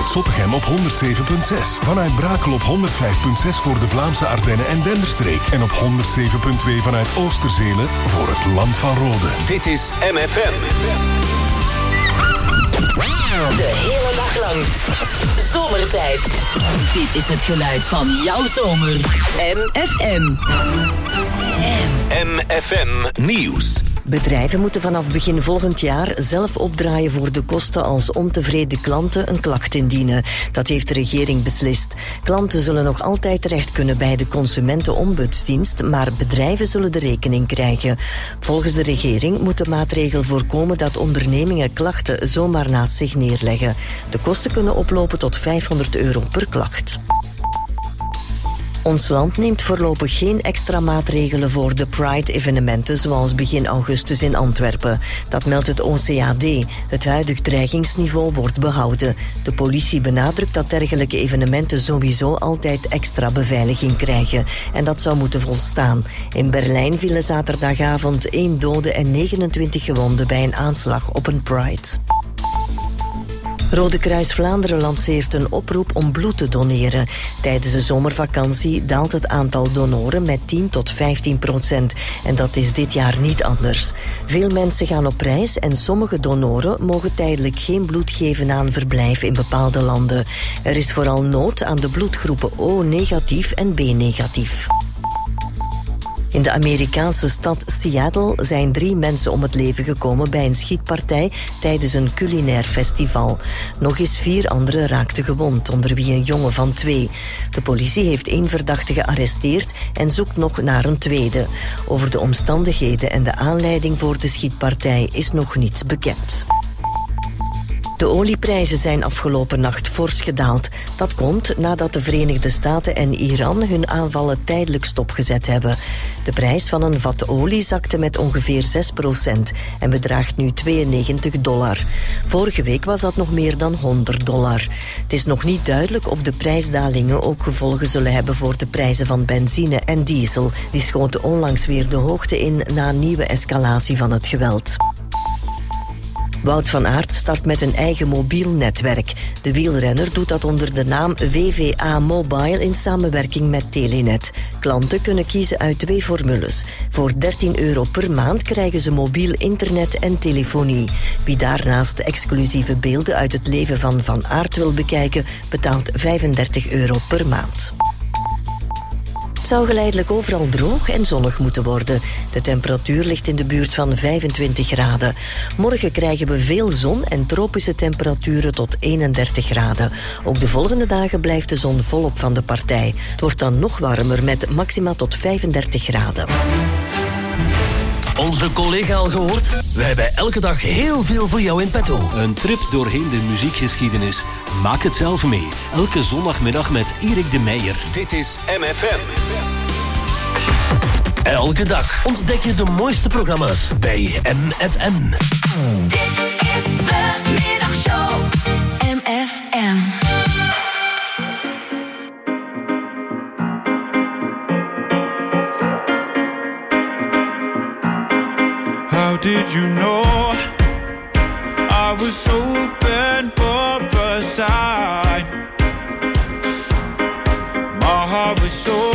Vanuit Zottegem op 107.6. Vanuit Brakel op 105.6 voor de Vlaamse Ardennen en Denderstreek. En op 107.2 vanuit Oosterzelen voor het Land van Rode. Dit is MFM. De hele dag lang. Zomertijd. Dit is het geluid van jouw zomer. MFM. MFM Nieuws. Bedrijven moeten vanaf begin volgend jaar zelf opdraaien voor de kosten als ontevreden klanten een klacht indienen. Dat heeft de regering beslist. Klanten zullen nog altijd terecht kunnen bij de Consumentenombudsdienst, maar bedrijven zullen de rekening krijgen. Volgens de regering moet de maatregel voorkomen dat ondernemingen klachten zomaar naast zich neerleggen. De kosten kunnen oplopen tot €500 per klacht. Ons land neemt voorlopig geen extra maatregelen voor de Pride-evenementen zoals begin augustus in Antwerpen. Dat meldt het OCAD. Het huidig dreigingsniveau wordt behouden. De politie benadrukt dat dergelijke evenementen sowieso altijd extra beveiliging krijgen. En dat zou moeten volstaan. In Berlijn vielen zaterdagavond 1 dode en 29 gewonden bij een aanslag op een Pride. Rode Kruis Vlaanderen lanceert een oproep om bloed te doneren. Tijdens de zomervakantie daalt het aantal donoren met 10 tot 15%. En dat is dit jaar niet anders. Veel mensen gaan op reis en sommige donoren mogen tijdelijk geen bloed geven aan verblijf in bepaalde landen. Er is vooral nood aan de bloedgroepen O-negatief en B-negatief. In de Amerikaanse stad Seattle zijn 3 mensen om het leven gekomen bij een schietpartij tijdens een culinair festival. Nog eens 4 anderen raakten gewond, onder wie een jongen van 2. De politie heeft 1 verdachte gearresteerd en zoekt nog naar een tweede. Over de omstandigheden en de aanleiding voor de schietpartij is nog niets bekend. De olieprijzen zijn afgelopen nacht fors gedaald. Dat komt nadat de Verenigde Staten en Iran hun aanvallen tijdelijk stopgezet hebben. De prijs van een vat olie zakte met ongeveer 6% en bedraagt nu $92. Vorige week was dat nog meer dan $100. Het is nog niet duidelijk of de prijsdalingen ook gevolgen zullen hebben voor de prijzen van benzine en diesel. Die schoten onlangs weer de hoogte in na een nieuwe escalatie van het geweld. Wout van Aert start met een eigen mobiel netwerk. De wielrenner doet dat onder de naam WVA Mobile in samenwerking met Telenet. Klanten kunnen kiezen uit 2 formules. Voor €13 per maand krijgen ze mobiel internet en telefonie. Wie daarnaast exclusieve beelden uit het leven van Van Aert wil bekijken, betaalt €35 per maand. Het zou geleidelijk overal droog en zonnig moeten worden. De temperatuur ligt in de buurt van 25 graden. Morgen krijgen we veel zon en tropische temperaturen tot 31 graden. Ook de volgende dagen blijft de zon volop van de partij. Het wordt dan nog warmer met maxima tot 35 graden. Onze collega al gehoord? We hebben elke dag heel veel voor jou in petto. Een trip doorheen de muziekgeschiedenis. Maak het zelf mee. Elke zondagmiddag met Erik de Meijer. Dit is MFM. Elke dag ontdek je de mooiste programma's bij MFM. Dit is de middagshow. MFM. How did you know I was hoping for a sign? My heart was so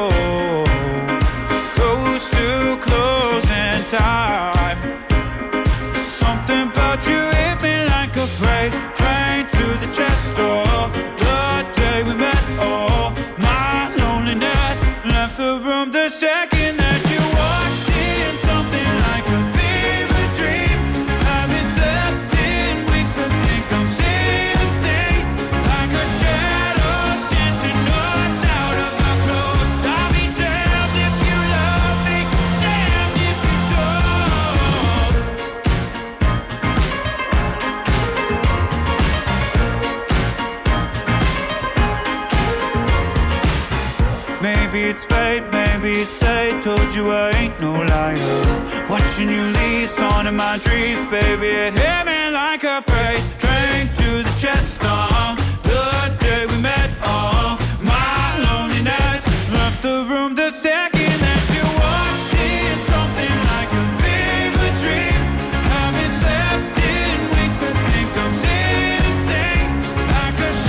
close to closing time. Something about you hit me like a freight train to the chest door. The day we met, oh, my loneliness left the room the second that you walked in. Something like a fever dream. Haven't slept in weeks. I think I'm seeing things like a shadows dancing us out of our clothes. I'll be damned if you love me, damned if you don't. Maybe it's fate, maybe it's fate. Told you I ain't no liar. Watching you leave, song in my dreams, baby. It hit me like a freight train to the chest. The day we met, my loneliness left the room the second that you walked in. Something like a fever dream. Haven't slept in weeks. I think I'm seeing things like a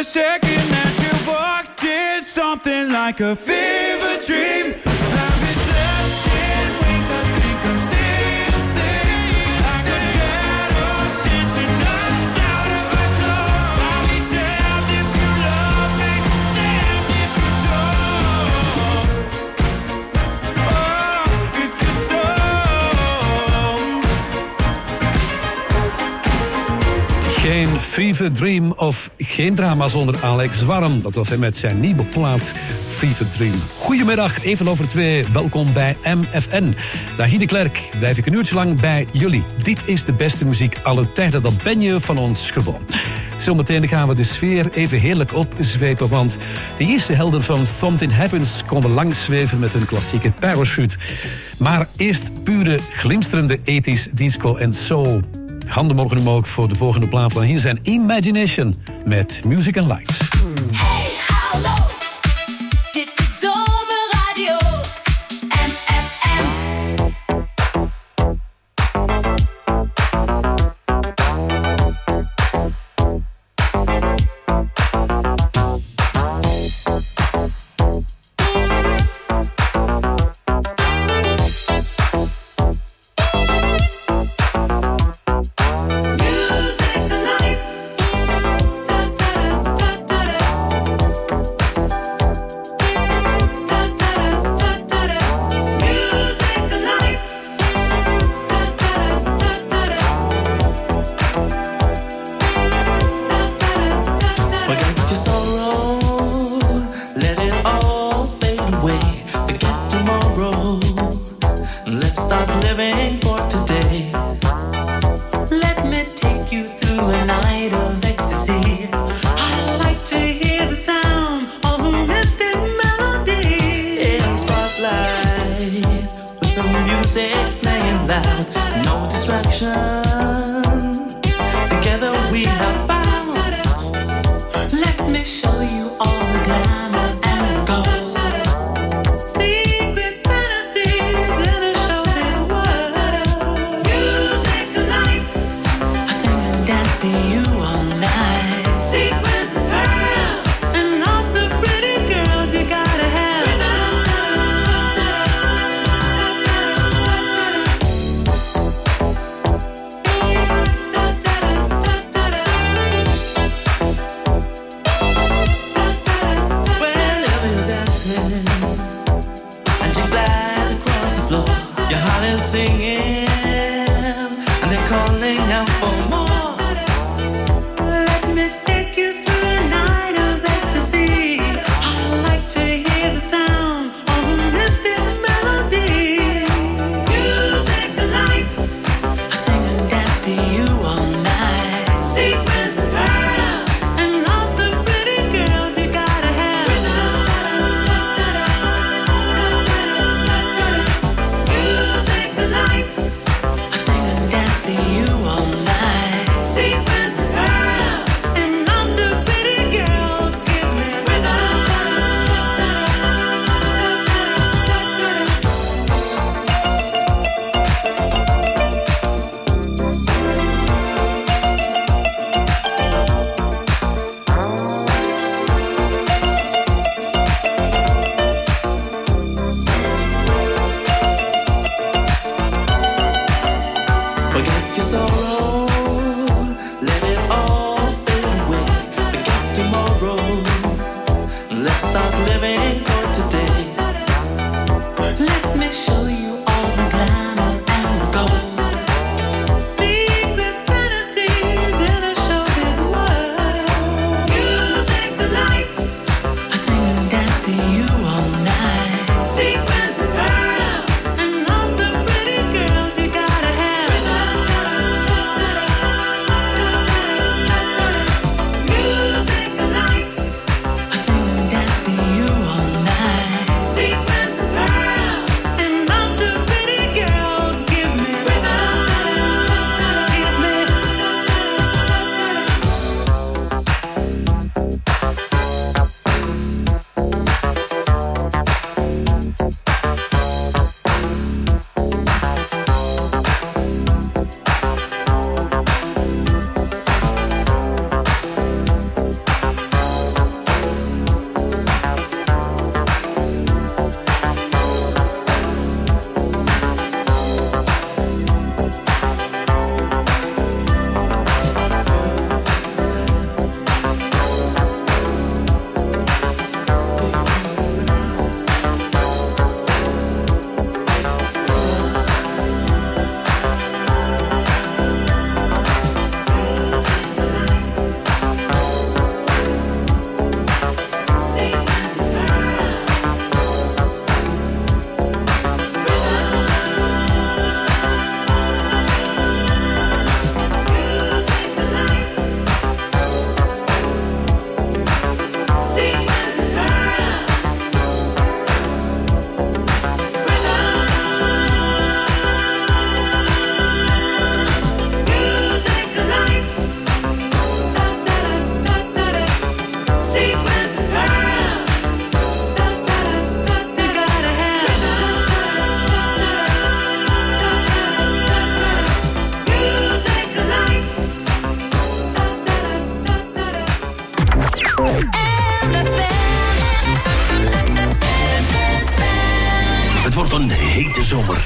second that you walked in, something like a fever dream. Have you slept in wings? I think I'm seeing things like a shadows dancing us out of our clothes. I'll be damned if you love me, damned if you don't. Oh, if you don't. Geen Fever Dream of geen drama zonder Alex Warm. Dat was hij met zijn nieuwe plaat Fever Dream. Goedemiddag, even over 2. Welkom bij MFN. Dag de Klerk, blijf ik een uurtje lang bij jullie. Dit is de beste muziek aller tijden, dat ben je van ons gewoon. Zometeen gaan we de sfeer even heerlijk opzwepen, want de eerste helden van Something Happens konden lang zweven met hun klassieke Parachute. Maar eerst pure glimsterende ethisch disco en soul. Handen morgen omhoog voor de volgende plaat. Want hier zijn Imagination met Music and Lights. Hey, hallo. Dit is Zomerradio. MFM. You een hete zomer.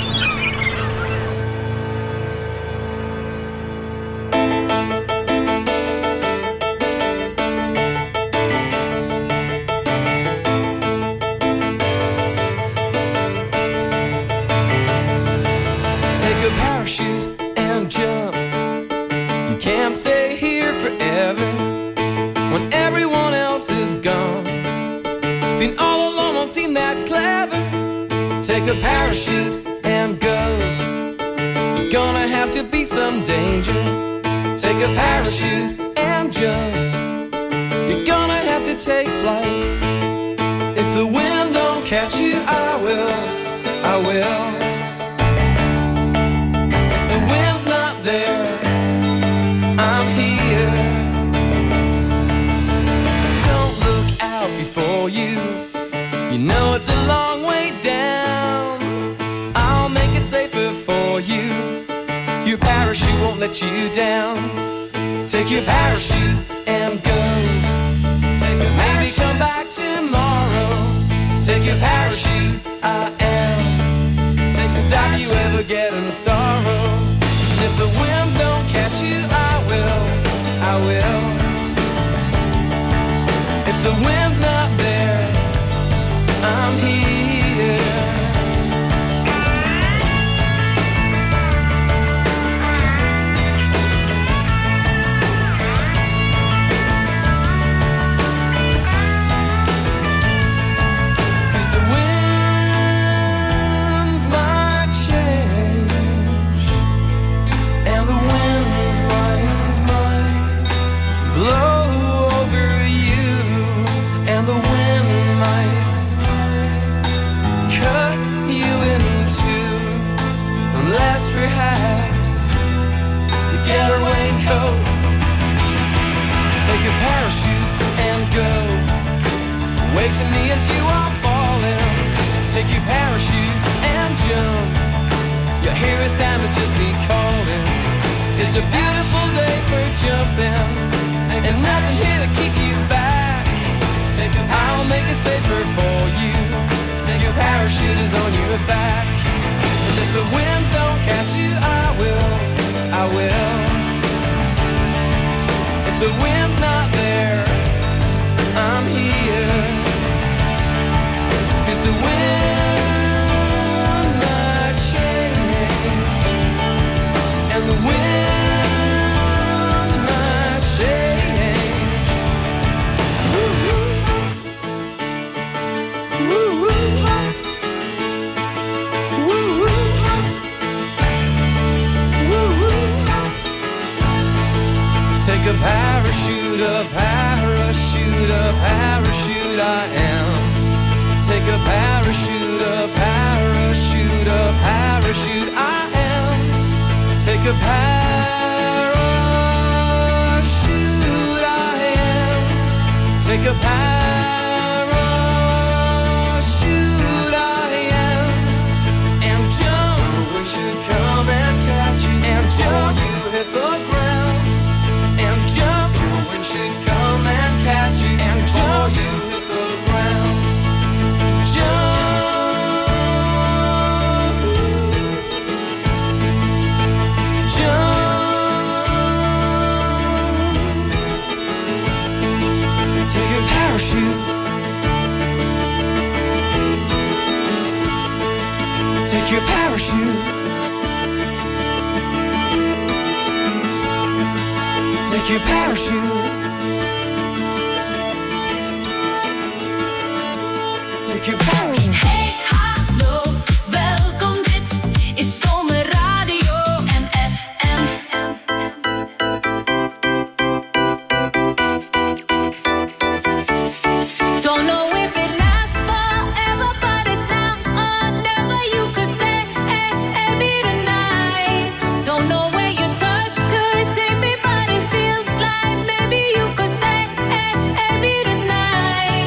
Take a parachute and jump. You can't stay here forever when everyone else is gone. Being all alone won't seem that clever. Take a parachute and go. There's gonna have to be some danger. Take a parachute and jump. You're gonna have to take flight. If the wind don't catch you, I will. If the wind's not there, I'm here. Don't look out before you. You know it's a long way down. I'll make it safer for you. Your parachute won't let you down. Take your parachute and go. Take a maybe come back tomorrow. Take your parachute, I am. Take to stop you ever getting sorrow. And if the winds don't catch you, I will. If the wind's not there, I'm here. Perhaps you get a raincoat. Take a parachute and go. Wave to me as you are falling. Take your parachute and jump. Your hero Sam is just me calling. It's a beautiful day for jumping. There's nothing here to keep you back. I'll make it safer for you. Take your parachute is on your back. And if the winds don't catch you, I will. If the wind's not there, I'm here. 'Cause the wind might change. And the wind might change. Woo-hoo. Woo-hoo. Take a parachute, a parachute, a parachute I am. Take a parachute, a parachute, a parachute I am. Take a parachute I am. Take a parachute I am. And jump, we should come and catch you. And jump, you hit the ground. And jump, we should come and catch you. And jump, you hit the ground. Jump, jump. Take your parachute. Take your parachute. Take your parachute. Take your parachute. Hey, hallo, welkom, dit is Zomerradio MFM. Don't know if it lasts forever, but it's now or never. You could say, hey, every tonight. Don't know where your touch could take me, but it feels like maybe you could say, hey, every tonight.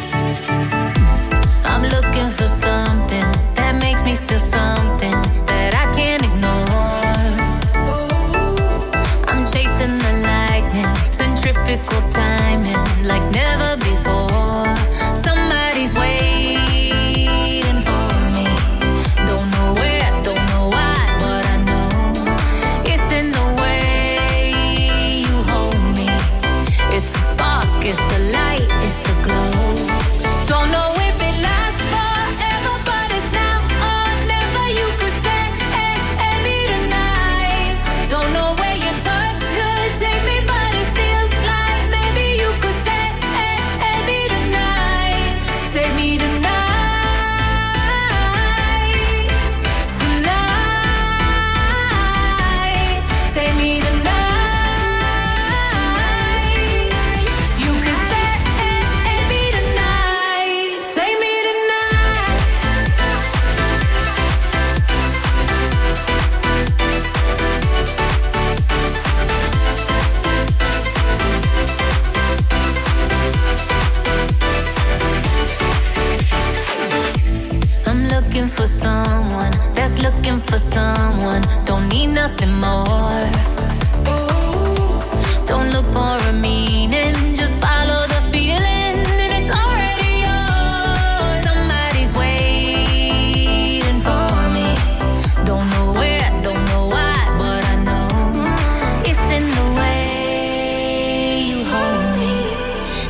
I'm looking for something that makes me feel something that I can't ignore. I'm chasing the lightning, centrifugal timing like never before. Somebody's waiting for me.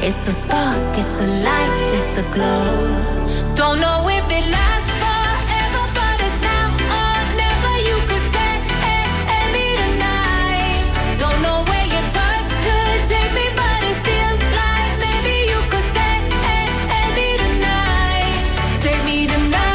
It's a spark, it's a light, it's a glow. Don't know if it lasts forever, but it's now or never. You could say, me tonight. Don't know where your touch could take me, but it feels like maybe you could say, me tonight. Say me tonight.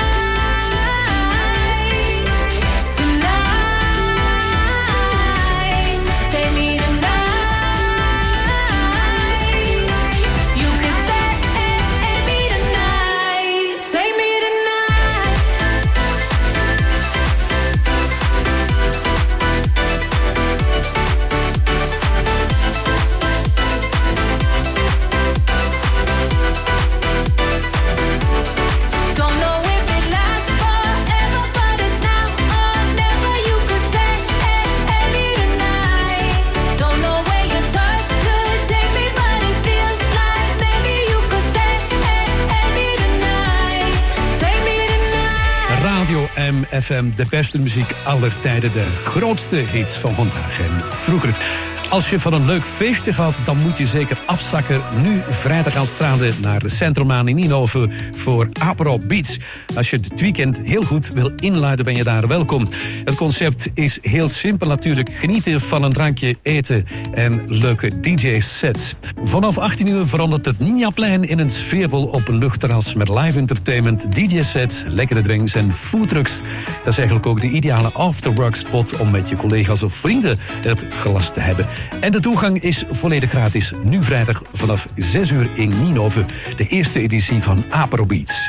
MFM, de beste muziek aller tijden, de grootste hits van vandaag en vroeger. Als je van een leuk feestje gaat, dan moet je zeker afzakken nu vrijdag aanstaande naar de Centrummaan in Ninove voor Apero Beats. Als je dit weekend heel goed wil inluiden, ben je daar welkom. Het concept is heel simpel natuurlijk. Genieten van een drankje, eten en leuke DJ-sets. Vanaf 18 uur verandert het Ninjaplein in een sfeervol openluchtterras met live entertainment, DJ-sets, lekkere drinks en foodtrucks. Dat is eigenlijk ook de ideale afterwork spot om met je collega's of vrienden het glas te hebben. En de toegang is volledig gratis. Nu vrijdag vanaf 6 uur in Ninove. De eerste editie van Apero Beats.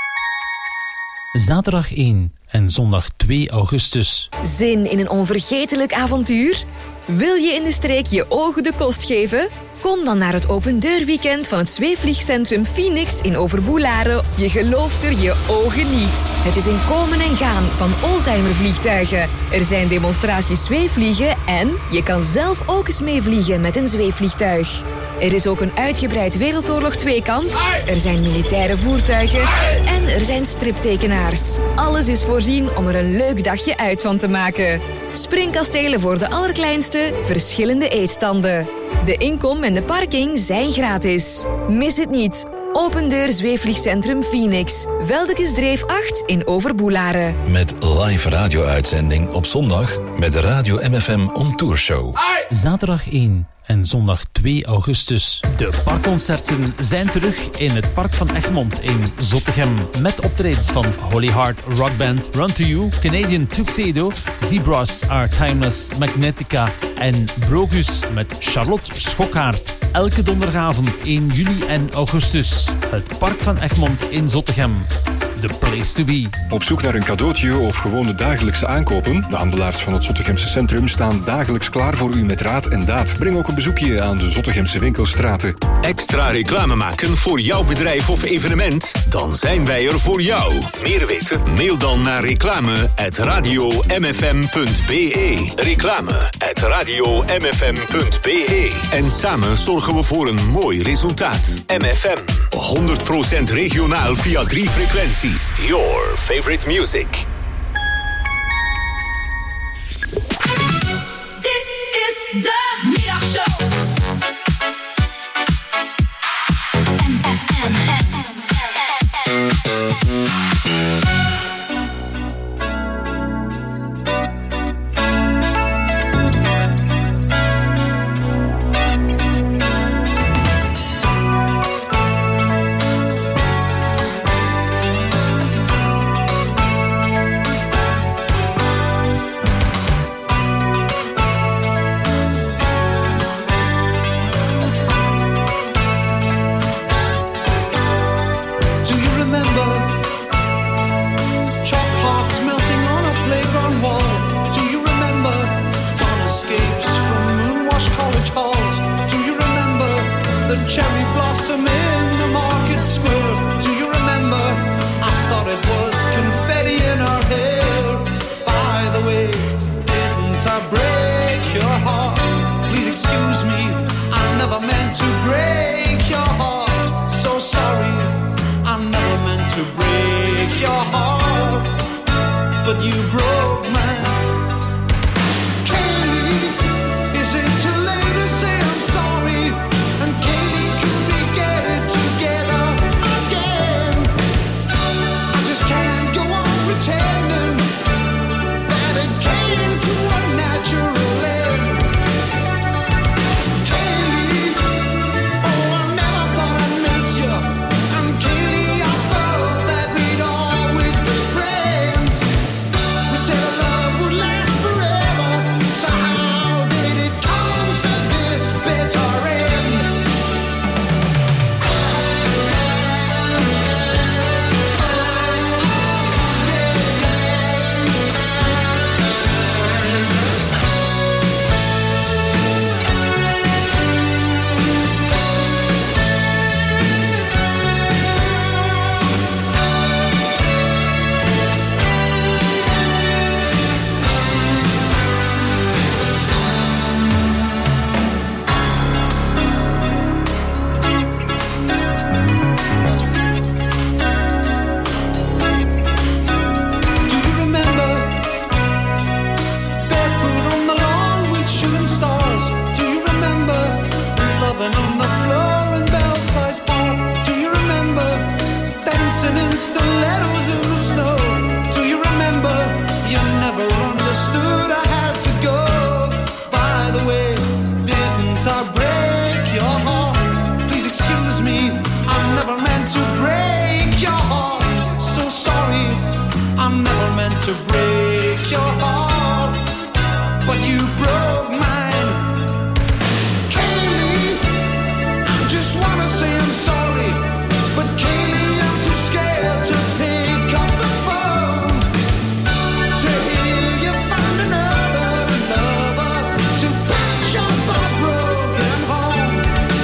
Zaterdag 1 en zondag 2 augustus. Zin in een onvergetelijk avontuur? Wil je in de streek je ogen de kost geven? Kom dan naar het opendeurweekend van het zweefvliegcentrum Phoenix in Overboelaren. Je gelooft er je ogen niet. Het is een komen en gaan van oldtimervliegtuigen. Er zijn demonstraties zweefvliegen en je kan zelf ook eens meevliegen met een zweefvliegtuig. Er is ook een uitgebreid Wereldoorlog 2-kamp. Er zijn militaire voertuigen. En er zijn striptekenaars. Alles is voorzien om er een leuk dagje uit van te maken. Springkastelen voor de allerkleinste, verschillende eetstanden. De inkom en de parking zijn gratis. Mis het niet. Open deur zweefvliegcentrum Phoenix. Veldekesdreef 8 in Overboelaren. Met live radio-uitzending op zondag met de Radio MFM On Tour Show. Zaterdag 1 en zondag 2 augustus. De parkconcerten zijn terug in het Park van Egmond in Zottegem. Met optredens van Holy Heart Rock Band, Run To You, Canadian Tuxedo, Zebras Are Timeless, Magnetica en Brogus met Charlotte Schokkaert. Elke donderdagavond 1 juli en augustus. Het Park van Egmond in Zottegem. The place to be. Op zoek naar een cadeautje of gewoon de dagelijkse aankopen? De handelaars van het Zottegemse centrum staan dagelijks klaar voor u met raad en daad. Breng ook een bezoekje aan de Zottegemse winkelstraten. Extra reclame maken voor jouw bedrijf of evenement? Dan zijn wij er voor jou. Meer weten? Mail dan naar reclame@radiomfm.be. Reclame@radiomfm.be. En samen zorgen we voor een mooi resultaat. MFM. 100% regionaal via 3 frequenties. Your favorite music. Dit is de middagshow. Cherry blossom in the market square. Do you remember? I thought it was confetti in her hair. By the way, didn't I break your heart? Please excuse me, I never meant to break your heart. So sorry, I never meant to break your heart. But you broke mine. Katie, is it too late to say I'm sorry? And Katie, to break your heart, but you broke mine. Kaylee, I just wanna say I'm sorry, but Kaylee, I'm too scared to pick up the phone to hear you found another lover to patch up our broken home.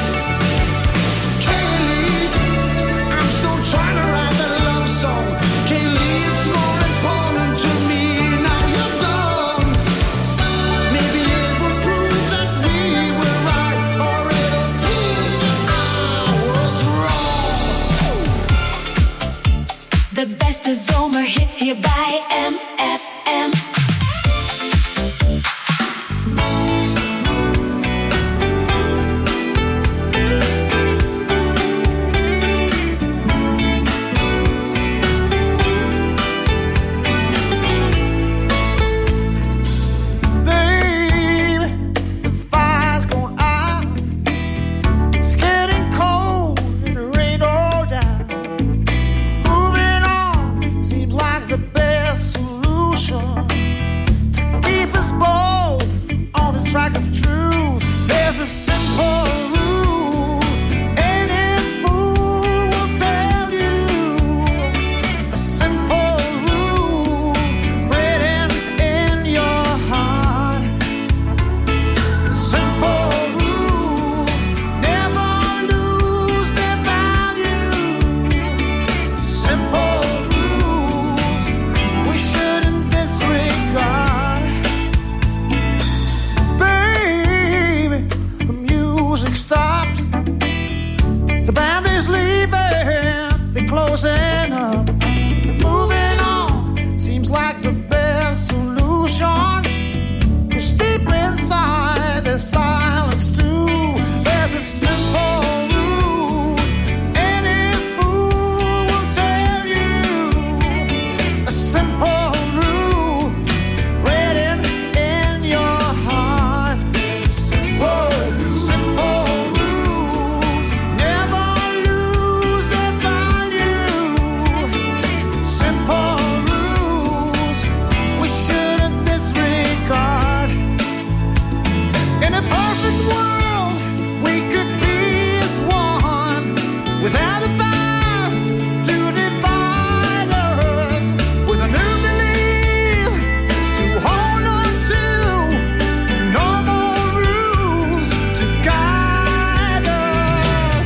Kaylee, I'm still trying to write the love song. Kaylee, it's more important to me now you're gone. Maybe it will prove that we were right, or it'll prove that I was wrong. De beste zomerhits hier bij MFM. Babe, the fire's going out. It's getting cold and the rain all down. Moving on seems like the best solution to keep us both on the track of truth. There's a simple rule, any fool will tell you. A simple rule written in your heart. Simple rules never lose their value. Simple rules we shouldn't disregard. Baby, the music stopped. The band is leaving, they're closing up. Moving on seems like the best solution. 'Cause deep inside there's silence too. There's a simple rule, any fool will tell you. A simple rule written in your heart. Simple rules never lose their value. Simple rules we shouldn't disregard. In a perfect world, we could be as one, without a past to divide us, with a new belief to hold on to, no more rules to guide us.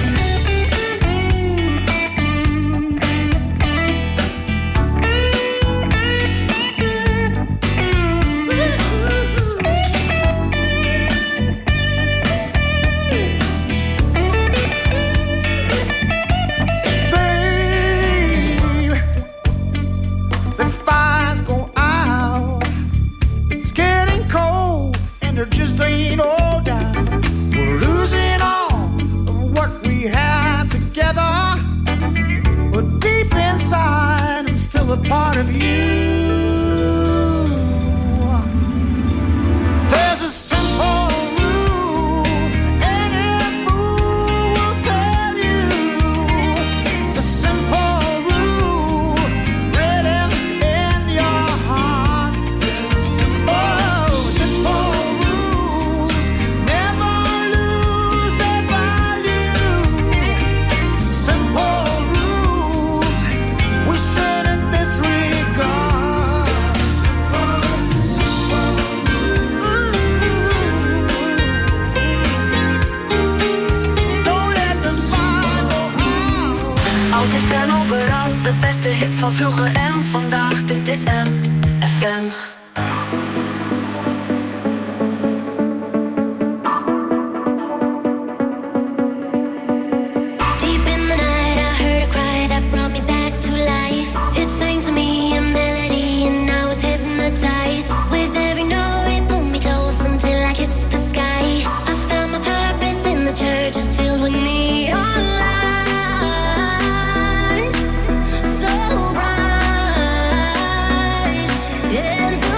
Babe, the fire's going out. It's getting cold and there just ain't no doubt. We're losing all of what we had together, but deep inside I'm still a part of you. There's a simple rule, any fool will tell you. A simple rule written in your heart. There's a simple rules never lose their value. Simple rules we shouldn't disregard. Don't let the fire go out. Altijd en overal, de beste hits van vroeger en vandaag. Dit is MFM. Deep in the night, I heard a cry that brought me back to life. It sang to me a melody, and I was hypnotized. With every note, it pulled me close until I kissed the sky. I found my purpose in the church, it's filled with neon lights, so bright. Into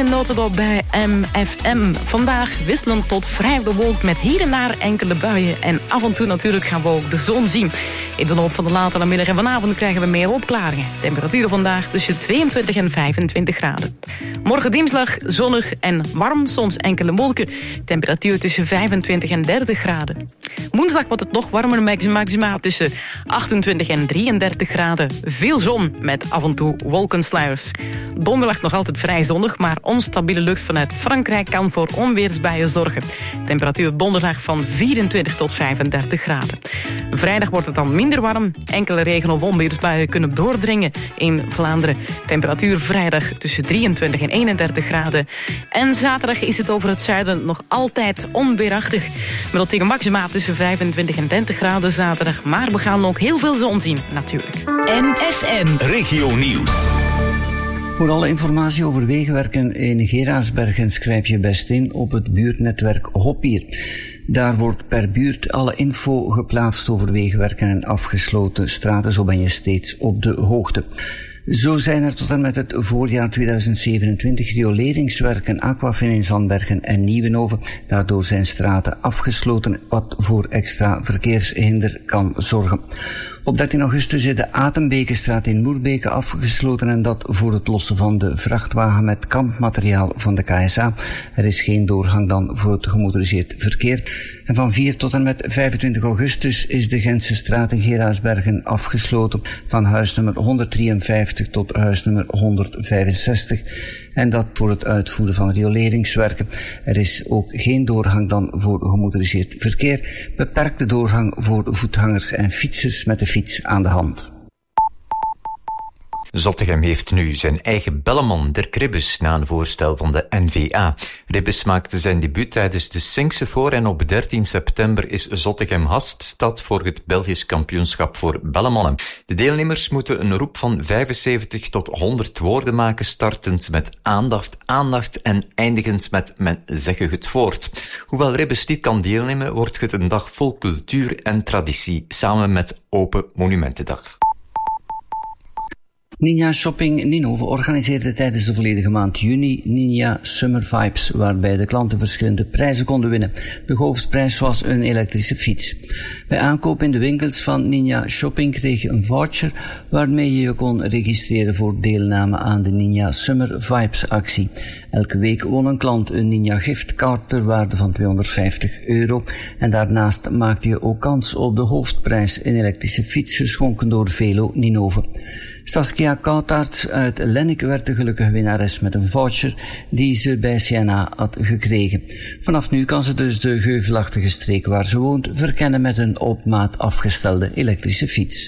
een notendop bij MFM. Vandaag wisselend tot vrij bewolkt met hier en daar enkele buien. En af en toe natuurlijk gaan we ook de zon zien. In de loop van de late namiddag en vanavond krijgen we meer opklaringen. Temperaturen vandaag tussen 22 en 25 graden. Morgen dinsdag zonnig en warm, soms enkele wolken. Temperatuur tussen 25 en 30 graden. Woensdag wordt het nog warmer, maxima tussen 28 en 33 graden. Veel zon met af en toe wolkensluiers. Donderdag nog altijd vrij zonnig, maar onstabiele lucht vanuit Frankrijk kan voor onweersbuien zorgen. Temperatuur donderdag van 24 tot 35 graden. Vrijdag wordt het dan minder warm. Enkele regen- of onweersbuien kunnen doordringen in Vlaanderen. Temperatuur vrijdag tussen 23 en 31 graden. En zaterdag is het over het zuiden nog altijd onweerachtig. Met tegen maxima tussen 25 en 30 graden zaterdag. Maar we gaan ook heel veel zon zien, natuurlijk. MFM Regio Nieuws. Voor alle informatie over wegenwerken in Geraardsbergen schrijf je best in op het buurtnetwerk Hoppier. Daar wordt per buurt alle info geplaatst over wegenwerken en afgesloten straten, zo ben je steeds op de hoogte. Zo zijn er tot en met het voorjaar 2027 rioleringswerken Aquafin in Zandbergen en Nieuwenhoven. Daardoor zijn straten afgesloten, wat voor extra verkeershinder kan zorgen. Op 13 augustus is de Atembekenstraat in Moerbeke afgesloten en dat voor het lossen van de vrachtwagen met kampmateriaal van de KSA. Er is geen doorgang dan voor het gemotoriseerd verkeer. En van 4 tot en met 25 augustus is de Gentse straat in Geraardsbergen afgesloten van huisnummer 153 tot huisnummer 165. En dat voor het uitvoeren van rioleringswerken. Er is ook geen doorgang dan voor gemotoriseerd verkeer. Beperkte doorgang voor voetgangers en fietsers met de fiets aan de hand. Zottegem heeft nu zijn eigen belleman, Dirk Ribbes, na een voorstel van de NVA. Ribbes maakte zijn debuut tijdens de Singsefoor en op 13 september is Zottegem gaststad voor het Belgisch kampioenschap voor bellemannen. De deelnemers moeten een roep van 75 tot 100 woorden maken, startend met aandacht en eindigend met men zegge het voort. Hoewel Ribbes niet kan deelnemen, wordt het een dag vol cultuur en traditie, samen met Open Monumentendag. Ninja Shopping Ninove organiseerde tijdens de volledige maand juni Ninja Summer Vibes, waarbij de klanten verschillende prijzen konden winnen. De hoofdprijs was een elektrische fiets. Bij aankoop in de winkels van Ninja Shopping kreeg je een voucher waarmee je je kon registreren voor deelname aan de Ninja Summer Vibes actie. Elke week won een klant een Ninja giftcard ter waarde van €250 en daarnaast maakte je ook kans op de hoofdprijs, een elektrische fiets geschonken door Velo Ninove. Saskia Koutaerts uit Lennik werd de gelukkige winnares met een voucher die ze bij CNA had gekregen. Vanaf nu kan ze dus de geuvelachtige streek waar ze woont verkennen met een op maat afgestelde elektrische fiets.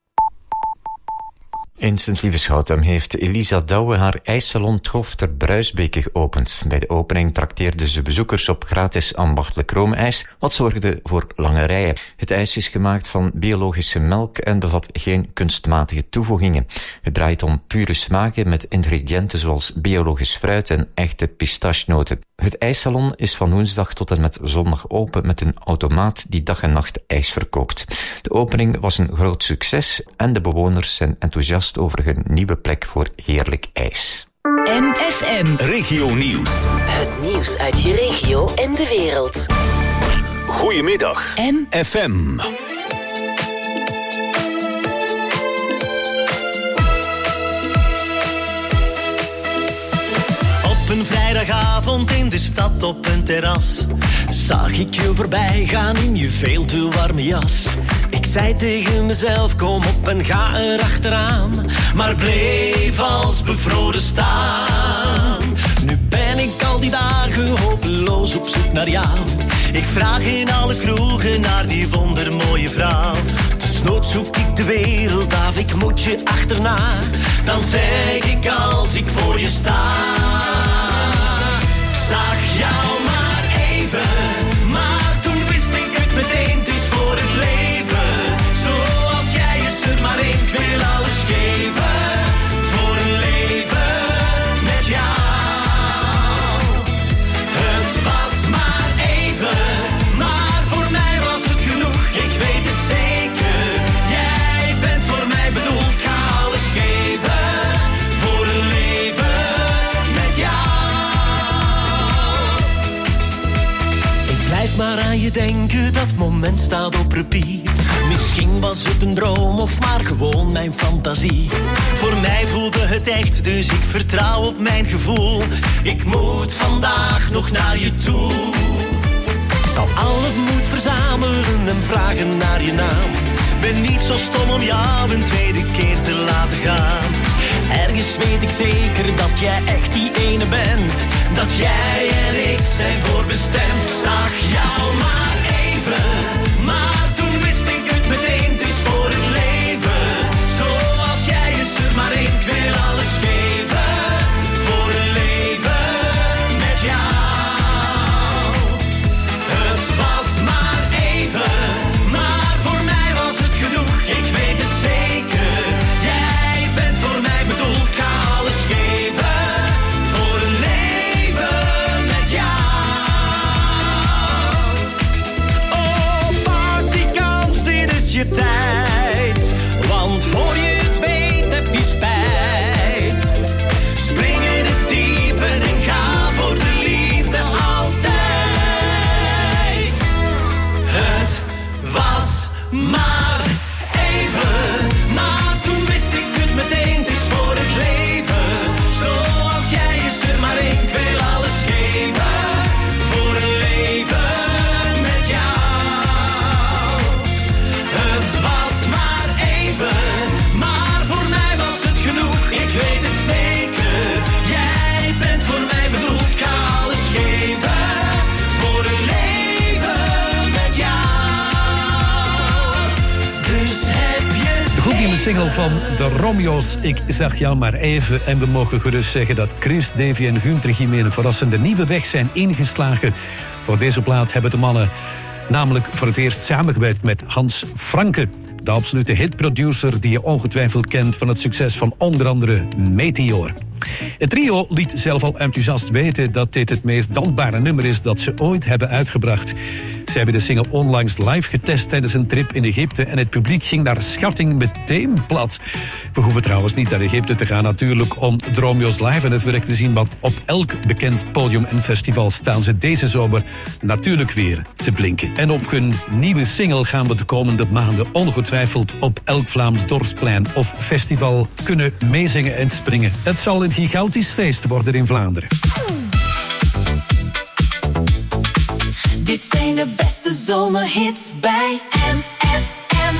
In Sint-Lieveschouten heeft Elisa Douwe haar ijssalon Trof ter Bruisbeke geopend. Bij de opening trakteerde ze bezoekers op gratis ambachtelijk roomijs, wat zorgde voor lange rijen. Het ijs is gemaakt van biologische melk en bevat geen kunstmatige toevoegingen. Het draait om pure smaken met ingrediënten zoals biologisch fruit en echte pistachenoten. Het ijssalon is van woensdag tot en met zondag open met een automaat die dag en nacht ijs verkoopt. De opening was een groot succes en de bewoners zijn enthousiast over hun nieuwe plek voor heerlijk ijs. MFM Regio Nieuws. Het nieuws uit je regio en de wereld. Goedemiddag. MFM. Op een vrijdagavond in de stad op een terras zag ik je voorbij gaan in je veel te warme jas. Ik zei tegen mezelf, kom op en ga erachteraan, maar bleef als bevroren staan. Nu ben ik al die dagen hopeloos op zoek naar jou. Ik vraag in alle kroegen naar die wondermooie vrouw. Desnoods zoek ik de wereld af, ik moet je achterna. Dan zeg ik als ik voor je sta. Ik zag jou maar even, maar toen wist ik het meteen. Het is voor het leven, zoals jij is er maar één. Ik wil alles geven, voor een leven met jou. Het was maar even, maar voor mij was het genoeg. Ik weet het zeker, jij bent voor mij bedoeld. Ik ga alles geven, voor een leven met denken dat moment staat op repeat. Misschien was het een droom of maar gewoon mijn fantasie. Voor mij voelde het echt, dus ik vertrouw op mijn gevoel. Ik moet vandaag nog naar je toe. Ik zal al het moed verzamelen en vragen naar je naam. Ben niet zo stom om jou een tweede keer te laten gaan. Ergens weet ik zeker dat jij echt die ene bent. Dat jij en ik zijn voorbestemd. Zag jou maar even, maar toen wist ik het meteen. Het is voor het leven, zoals jij is er maar één. Ik wil alles geven, voor een leven met jou. Het was maar even, maar voor mij was het genoeg. Ik weet het zeker, jij bent voor mij bedoeld. Ik ga alles geven, voor een leven met jou. Oh, pak die kans, dit is je tijd. Want voor je het weet heb je spijt. Spring in het diepe en ga voor de liefde altijd. Het was maar even, maar toen wist ik het meteen. Het is voor het leven, zoals jij is er maar één. Ik wil alles geven, voor een leven met jou. Het was maar even, maar voor mij was het genoeg. Ik weet het zeker, jij bent voor mij bedoeld. Ik ga alles geven, voor een leven met jou. Dus heb je De goed nieuwe single van de Romeo's, Ik zag jou maar even. En we mogen gerust zeggen dat Chris, Davy en Gunther Guimeen een verrassende nieuwe weg zijn ingeslagen. Voor deze plaat hebben de mannen namelijk voor het eerst samengewerkt met Hans Franke. De absolute hitproducer die je ongetwijfeld kent van het succes van onder andere Meteor. Het trio liet zelf al enthousiast weten dat dit het meest dansbare nummer is dat ze ooit hebben uitgebracht. Ze hebben de single onlangs live getest tijdens een trip in Egypte en het publiek ging naar schatting meteen plat. We hoeven trouwens niet naar Egypte te gaan natuurlijk om de Romeo's live en het werk te zien, want op elk bekend podium en festival staan ze deze zomer natuurlijk weer te blinken. En op hun nieuwe single gaan we de komende maanden ongetwijfeld op elk Vlaams dorpsplein of festival kunnen meezingen en springen. Het zal een gigantisch feest worden in Vlaanderen. Dit zijn de beste zomerhits bij MFM.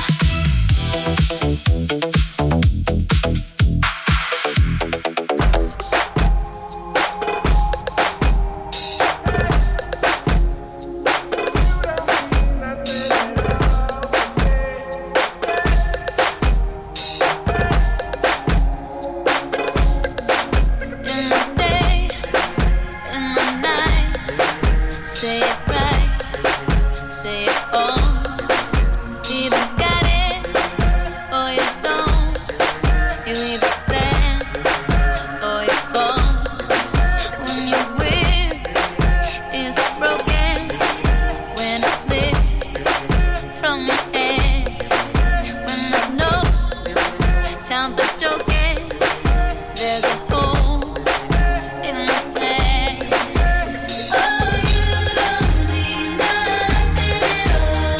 Oh,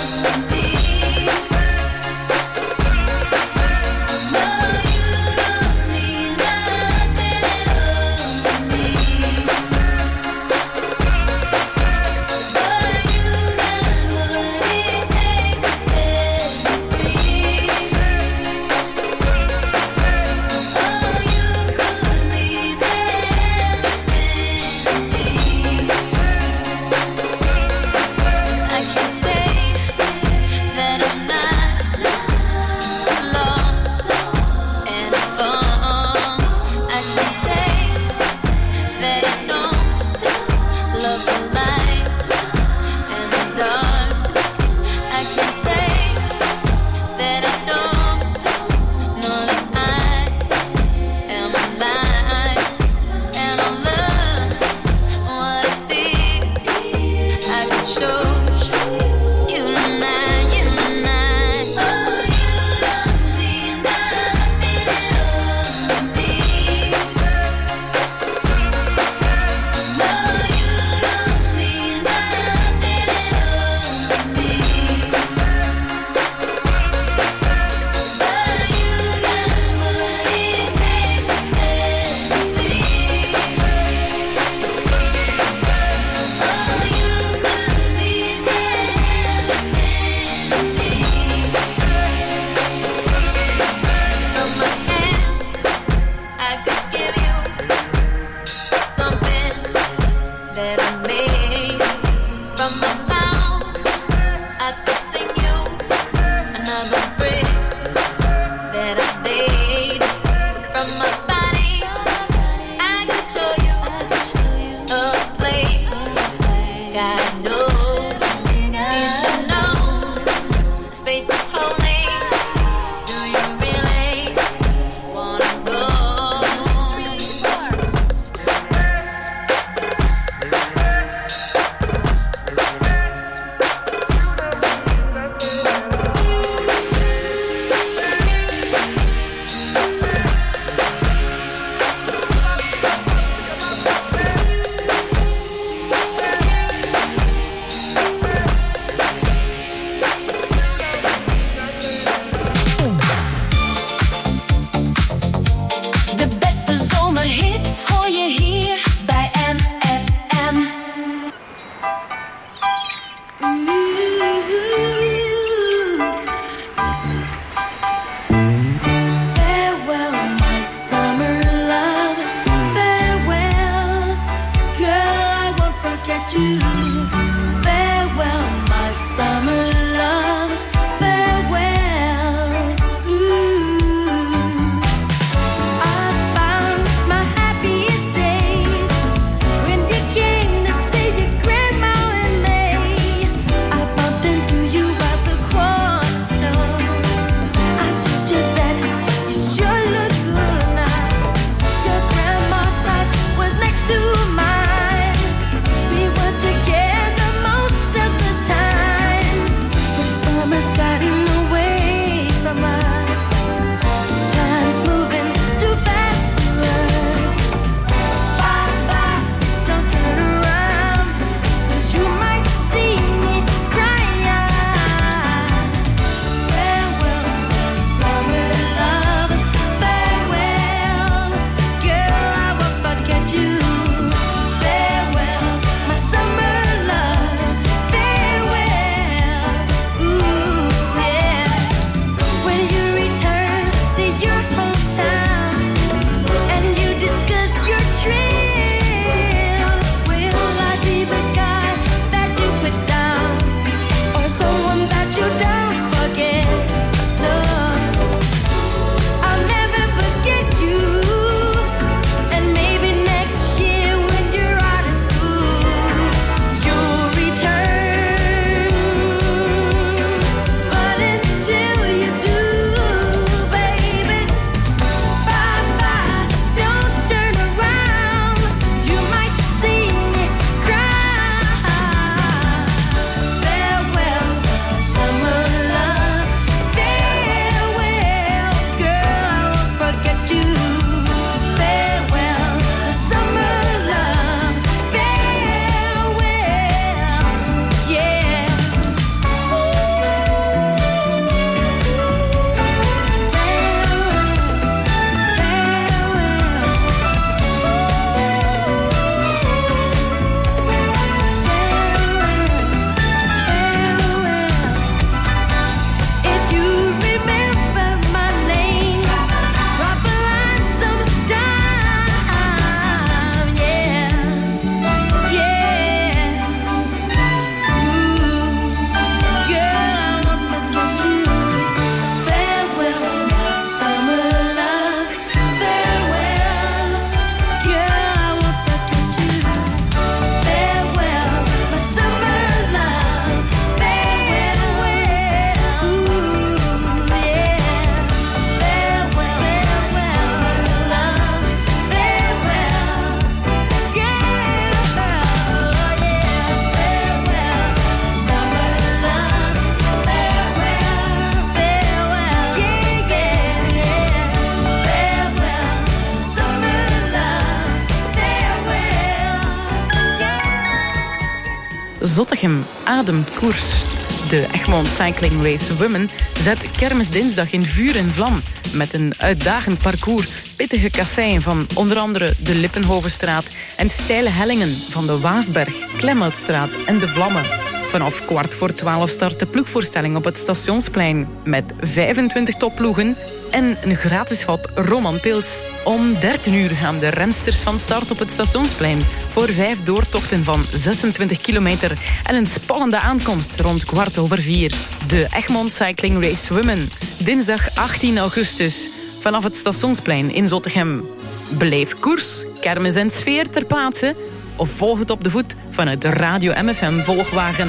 Zottegem ademt koers. De Egmond Cycling Race Women zet kermisdinsdag in vuur en vlam. Met een uitdagend parcours, pittige kasseien van onder andere de Lippenhovenstraat en steile hellingen van de Waasberg, Klemhoutstraat en de Vlammen. Vanaf 11:15 start de ploegvoorstelling op het Stationsplein met 25 topploegen en een gratis vat Roman Pils. Om 13 uur gaan de rensters van start op het Stationsplein voor 5 doortochten van 26 kilometer en een spannende aankomst rond 4:15. De Egmond Cycling Race Women, dinsdag 18 augustus, vanaf het Stationsplein in Zottegem. Beleef koers, kermis en sfeer ter plaatse of volg het op de voet vanuit de Radio MFM volgwagen.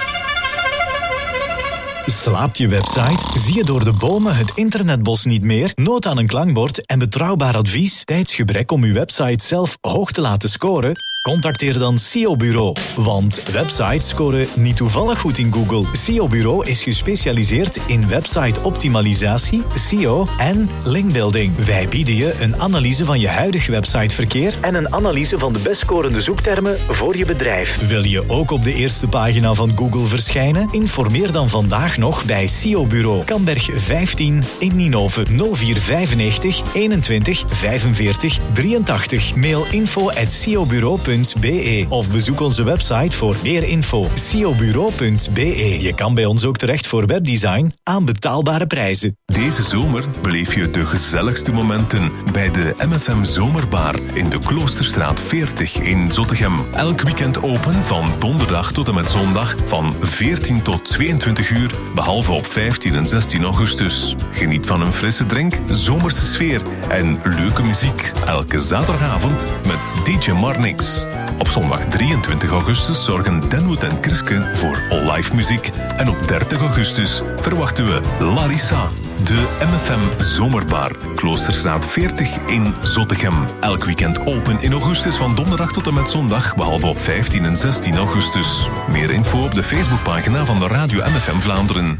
Slaapt je website? Zie je door de bomen het internetbos niet meer? Nood aan een klankbord en betrouwbaar advies? Tijdsgebrek om uw website zelf hoog te laten scoren? Contacteer dan SEO Bureau. Want websites scoren niet toevallig goed in Google. SEO Bureau is gespecialiseerd in website-optimalisatie, SEO en linkbuilding. Wij bieden je een analyse van je huidige websiteverkeer en een analyse van de best scorende zoektermen voor je bedrijf. Wil je ook op de eerste pagina van Google verschijnen? Informeer dan vandaag nog bij SEO Bureau. Kamberg 15 in Ninove 0495 21 45 83. Mail info@seobureau.be of bezoek onze website voor meer info. seobureau.be. Je kan bij ons ook terecht voor webdesign aan betaalbare prijzen. Deze zomer beleef je de gezelligste momenten bij de MFM Zomerbar in de Kloosterstraat 40 in Zottegem. Elk weekend open van donderdag tot en met zondag van 14 tot 22 uur, behalve op 15 en 16 augustus. Geniet van een frisse drink, zomerse sfeer en leuke muziek. Elke zaterdagavond met DJ Marnix. Op zondag 23 augustus zorgen Denwood en Kriske voor live muziek. En op 30 augustus verwachten we Larissa. De MFM Zomerbar, Kloosterstraat 40 in Zottegem. Elk weekend open in augustus van donderdag tot en met zondag, behalve op 15 en 16 augustus. Meer info op de Facebookpagina van de Radio MFM Vlaanderen.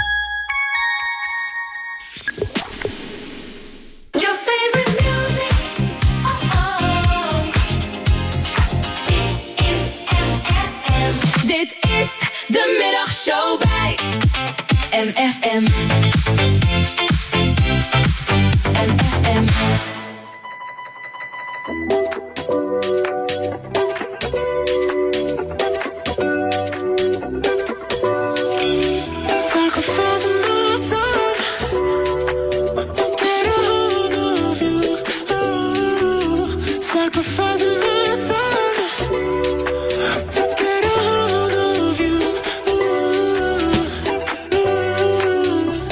Dit is de middagshow bij MFM. MFM. Sacrificing my time to get a hold of you. Sacrificing my time to get a hold of you.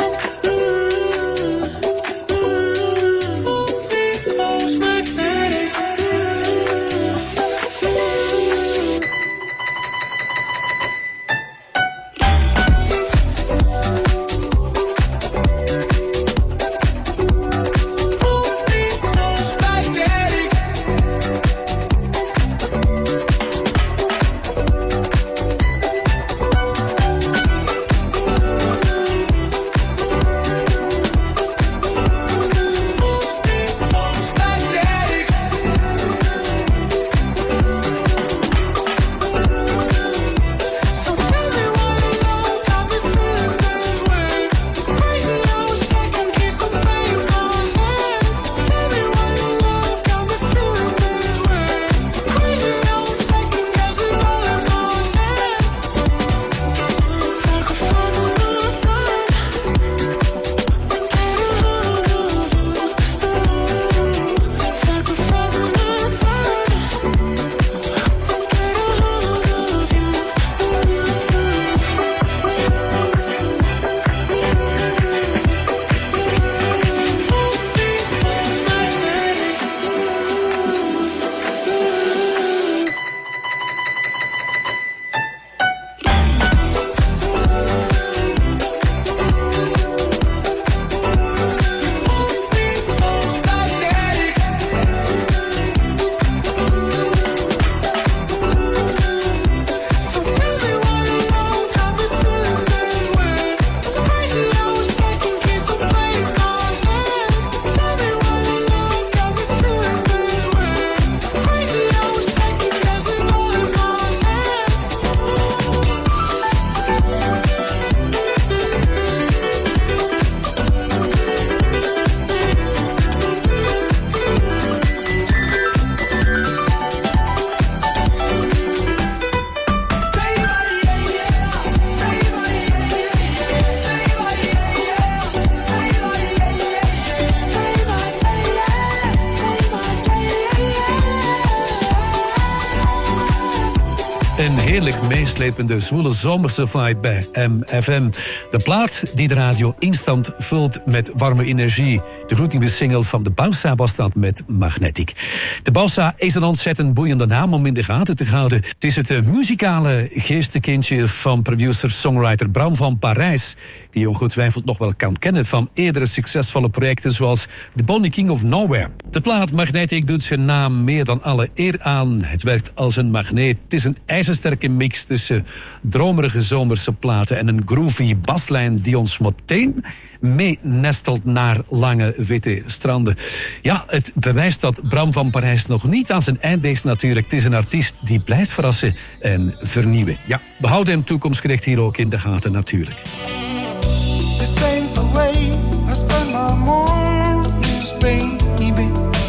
meeslepende zwoele zomerse vibe bij MFM. De plaat die de radio instant vult met warme energie. De gloednieuwe single van de Bausa was dat met Magnetic. De Bausa is een ontzettend boeiende naam om in de gaten te houden. Het is het muzikale geestenkindje van producer-songwriter Bram van Parijs, die je ongetwijfeld nog wel kan kennen van eerdere succesvolle projecten zoals The Bonnie King of Nowhere. De plaat Magnetic doet zijn naam meer dan alle eer aan. Het werkt als een magneet. Het is een ijzersterke mix tussen dromerige zomerse platen en een groovy baslijn die ons meteen meenestelt naar lange witte stranden. Ja, het bewijst dat Bram van Parijs nog niet aan zijn eind is natuurlijk. Het is een artiest die blijft verrassen en vernieuwen. Ja, we houden hem toekomstgericht hier ook in de gaten natuurlijk. This ain't the way I spend my mornings, baby.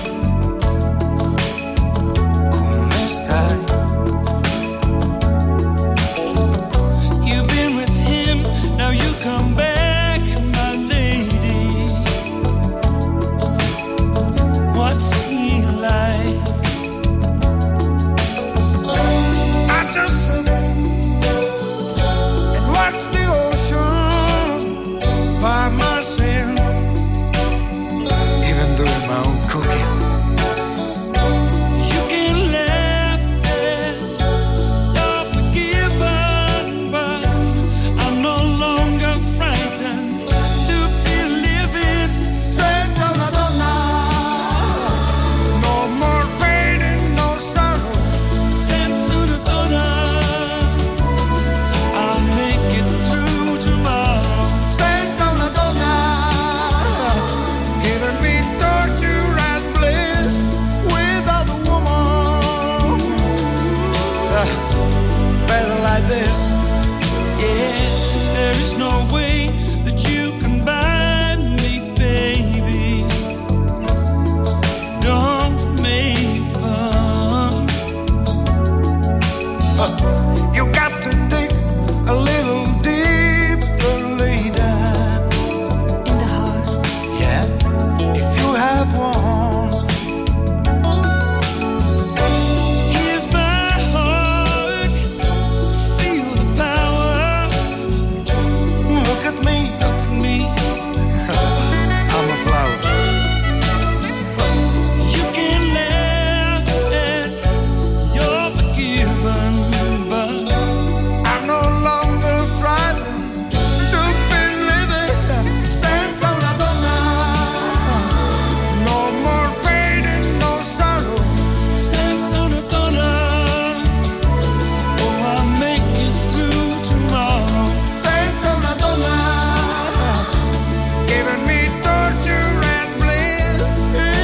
Come estai? You've been with him, now you come back, my lady. What's he like? I just sit and watch the ocean by myself, even doing my own cooking. You can laugh at you're forgiven, but I'm no longer frightened to be living. Senza una donna, no more pain and no sorrow. Senza una donna, I'll make it through tomorrow. Senza una donna, giving me torture and bliss without a woman. Better like this. Yeah, there is no way that you can buy me, baby. Don't make fun. You got to dig a little deeper later. In the heart. Yeah, if you have one. Here's my heart. Feel the power. Look at me. Look at me. I'm a flower. You can laugh and you're forgiven, but I'm no longer frightened to be living. Senza una donna, no more pain and no sorrow. Senza una donna, oh, I'll make it through tomorrow. Senza una donna, giving me torture and bliss.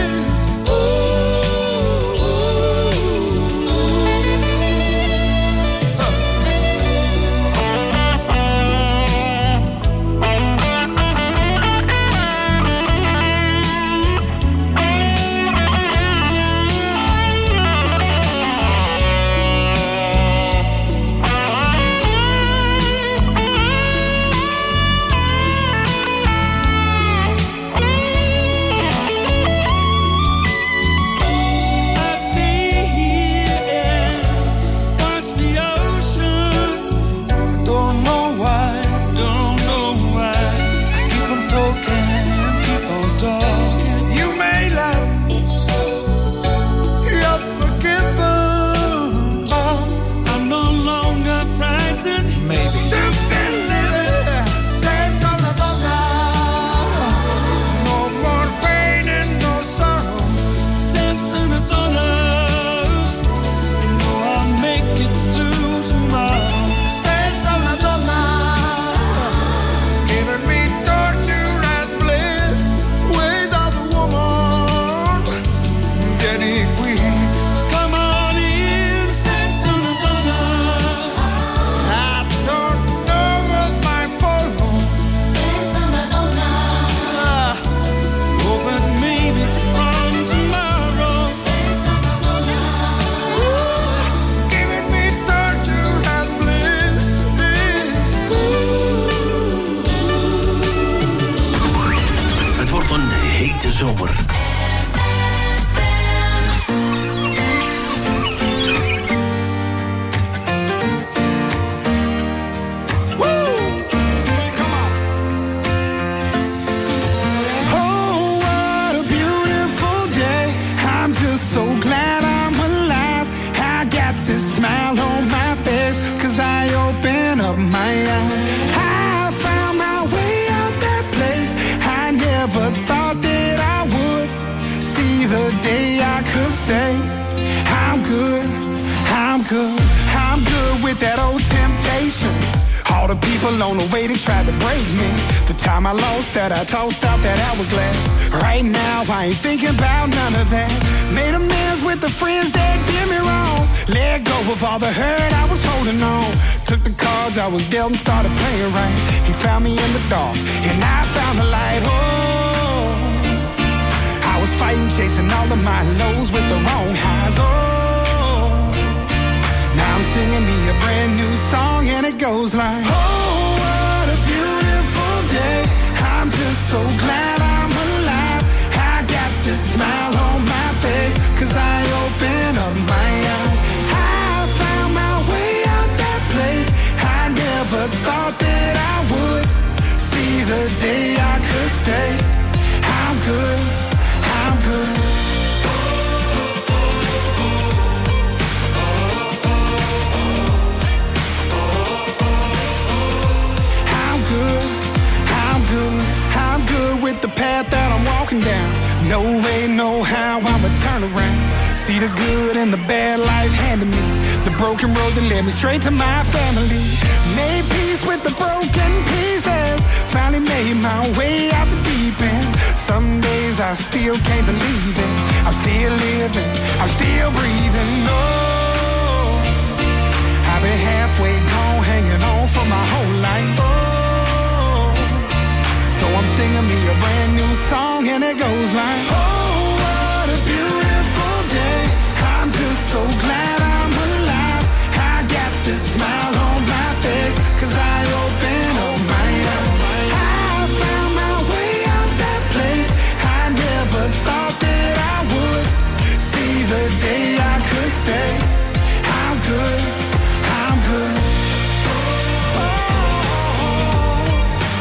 I stay here and watch the ocean. Don't know why, don't know why. I keep on talking, keep on talking. You may laugh, you're forgiven, but I'm no longer frightened. Maybe to be living. Senza una donna, no more pain and no sorrow. Senza una donna, you know I'll make it through tomorrow. Senza una donna, giving me torture and bliss without a woman. Vieni qui, come on in. Senza una donna, I don't know what my follow. Senza una donna, oh, but maybe from tomorrow. Giving me torture and bliss. Het wordt een hete zomer. never thought that I would see the day I could say I'm good, I'm good, I'm good with that old temptation. All the people on the way, they tried to break me. The time I lost that, I tossed out that hourglass. Right now, I ain't thinking about none of that. Made amends with the friends that did me wrong. Let go of all the hurt I was holding on. Took the cards I was dealt and started playing right. He found me in the dark, and I found the light. Oh, I was fighting, chasing all of my lows with the wrong highs. Oh, now I'm singing me a brand new song, and it goes like, oh, what a beautiful day. I'm just so glad I'm alive. I got this smile on my face, 'cause I opened up my eyes. I found my way out that place. I never thought that I would see the day I could say I'm good, I'm good. I'm good with the path that I'm walking down. No way, no how I'ma turn around. See the good and the bad life handed me. The broken road that led me straight to my family. Made peace with the broken pieces. Finally made my way out the deep end. Some days I still can't believe it. I'm still living, I'm still breathing. Oh, I've been halfway gone, hanging on for my whole life. Oh, so I'm singing me a brand new song, and it goes like, oh,